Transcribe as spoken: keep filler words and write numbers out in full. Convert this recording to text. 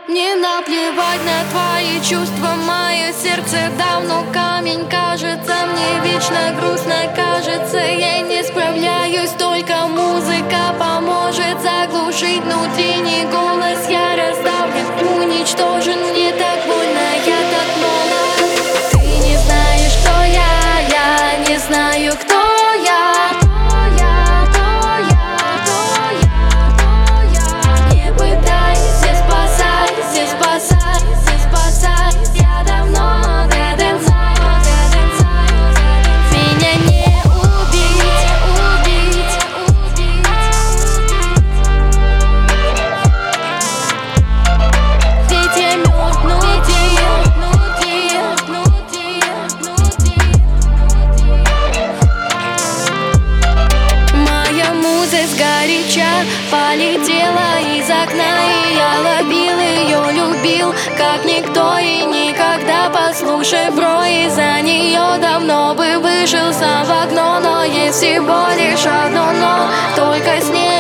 Мне наплевать на твои чувства, мое сердце давно камень. Кажется, мне вечно грустно, кажется, я не справляюсь. Только музыка поможет заглушить внутренний голос. Я раздавлен, уничтожен, мне так больно, я так молод. Ты не знаешь, кто я, я не знаю, кто я. Полетела из окна, и я ловил ее, любил, как никто и никогда. Послушай, бро, из-за нее давно бы вышел сам в окно. Но есть всего лишь одно но, только с ней